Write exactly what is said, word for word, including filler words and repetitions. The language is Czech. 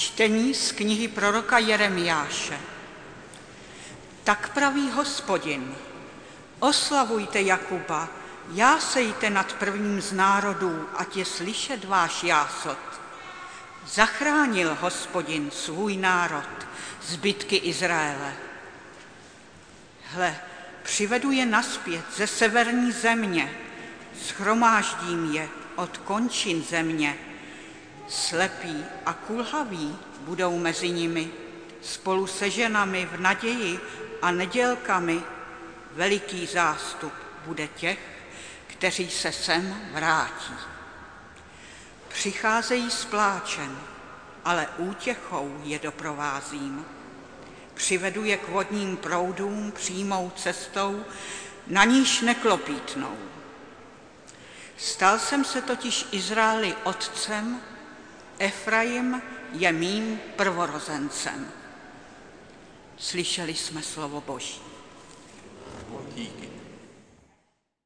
Čtení z knihy proroka Jeremiáše. Tak praví Hospodin, oslavujte Jakuba, jásejte nad prvním z národů, ať je slyšet váš jásot. Zachránil Hospodin svůj národ, zbytky Izraele. Hle, přivedu je naspět ze severní země, shromáždím je od končin země. Slepí a kulhaví budou mezi nimi, spolu se ženami v naději a nedělkami. Veliký zástup bude těch, kteří se sem vrátí. Přicházejí s pláčem, ale útěchou je doprovázím. Přivedu je k vodním proudům přímou cestou, na níž neklopítnou. Stal jsem se totiž Izraeli otcem, Efraim je mým prvorozencem. Slyšeli jsme slovo Boží.